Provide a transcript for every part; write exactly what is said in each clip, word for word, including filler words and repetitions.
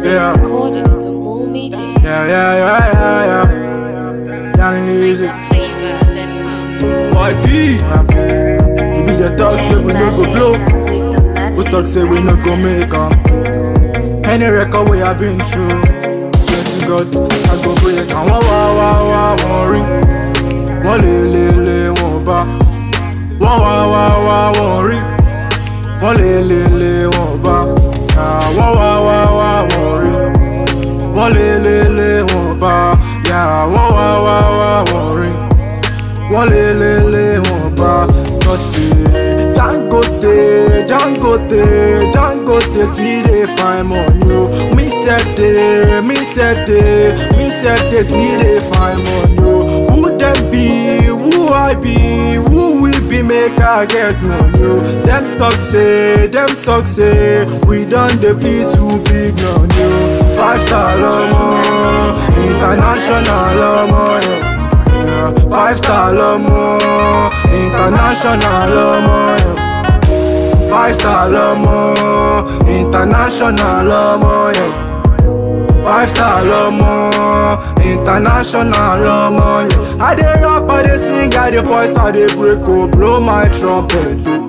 Yeah. According to Moomy Day. Yeah, yeah, yeah, yeah, yeah. Down in easy. Flavor, then come. Y P. You be the talk, say we no go blow. With the We magic. talk, say we no go make am. Any record we have been through. Swear to God, I go break am. Wah, wah, wah, wah, wah, ring. Wọ́n lè lè lè wọ́n bá. Wọ́n wá wá wá wọ́n rí. Wọ́n lè lè lè wọ́n bá. Ah, wọ́n wá wá wá wọ́n rí. Wọ́n lè lè lè wọ́n bá. Yeah, wọ́n wá wá wá wọ́n rí. Wọ́n lè lè lè wọ́n bá. Tọ́sí Dangote, Dangote, Dangote still dey find money o. Me sef dey, me sef dey, me sef dey still dey find money o. Who dem be? Who I be? Who we be make I get money o? Dem talk say, dem talk say, we don dey feel too big money o. Five star lomo, international lomo, yeah. Yeah. Five star lomo, international lomo, yeah. Five star lomo, international lomo, yeah. Five star lomo, international lomo, yeah. I dey rap, I dey sing, I dey voice, I dey break, oh, blow my trumpet, oh.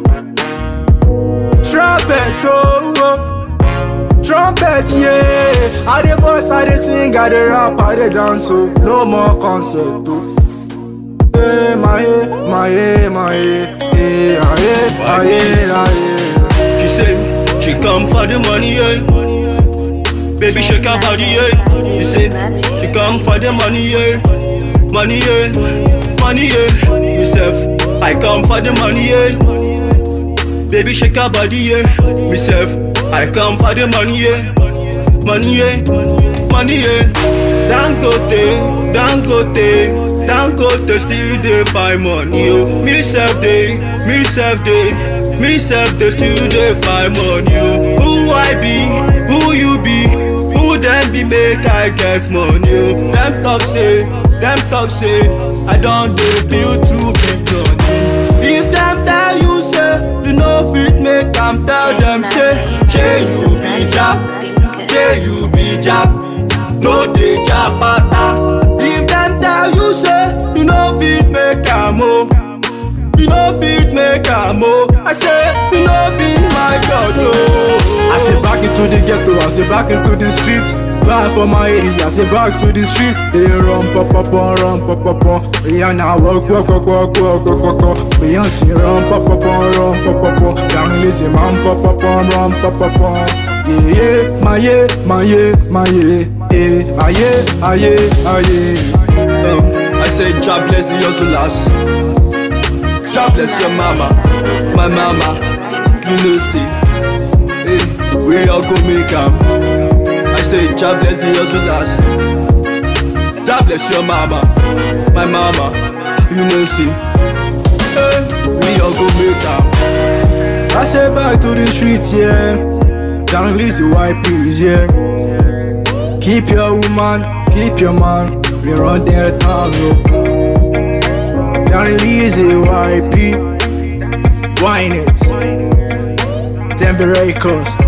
Trumpet, oh, oh. Trumpet, yeah. I dey voice, I dey sing, I dey rap, I dey dance, oh. No more concert, oh. Hey, my, yeah, my, yeah, my, yeah. Hey, ah, yeah, ah, yeah, ah, yeah. She say she come for the money, yeah. Baby shake her body, yeah. She say she come for the money, yeah. Money, yeah, money, yeah. Myself, I come for the money, yeah. Baby shake her body, yeah. Myself, I come for the money, yeah. Money, yeah, money, yeah. Dangote, Dangote. Dangote still dey find money, oh. Me sef dey, me sef dey, me sef dey still dey find money, oh. Who I be, who you be, who dem be make I get money, oh. Dem talk say, dem talk say, I don dey feel too big money. If dem tell you say, you no fit make am, tell dem say, shey you be jap, shey you be jap, no dey jap ata. If dem tell you say you no fit make am o, you no fit make am o, I say you no be my God o. I say back into the ghetto, I say back into the street. Run for my area, I say back to the street. They run pop pop pop, run pop pop pop. We are now walk walk walk walk walk walk walk. We are see run pop pop pop, run pop pop pop. Down listen man pop pop pop, run pop pop pop. Yeah yeah, my yeah, my yeah, my yeah. Eh, ah yeah, ah yeah, ah yeah. Um, I say God bless the hustlers, God bless your mama, my mama, you know see. Hey, we all go make am. I say God bless the hustlers, God bless your mama, my mama, you know see. Hey, we all go make am. I say back to the streets, yeah. Down Lizzy Y P, yeah. Keep your woman, keep your man. We run their town, yo. Down Lizzy Y P, wine it. Temper Records.